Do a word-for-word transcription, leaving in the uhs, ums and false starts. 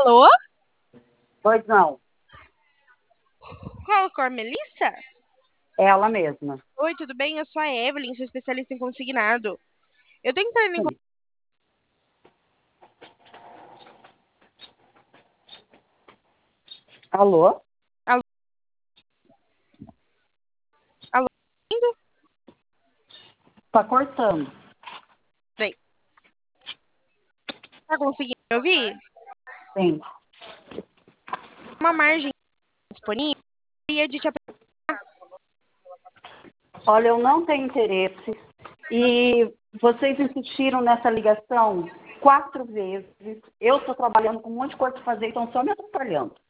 Alô? Pois não, Qual cor, Melissa? ela mesma. Oi, tudo bem? Eu sou a Evelyn, sou especialista em consignado. Eu tô entrando em... con- Sim. Alô? Alô? Alô? Indo? Tá cortando. Peraí. Tá conseguindo me ouvir? Sim. Uma margem disponível e de te ap- Olha, eu não tenho interesse. E vocês insistiram nessa ligação quatro vezes. Eu estou trabalhando com um monte de coisa para fazer, então só me atrapalhando.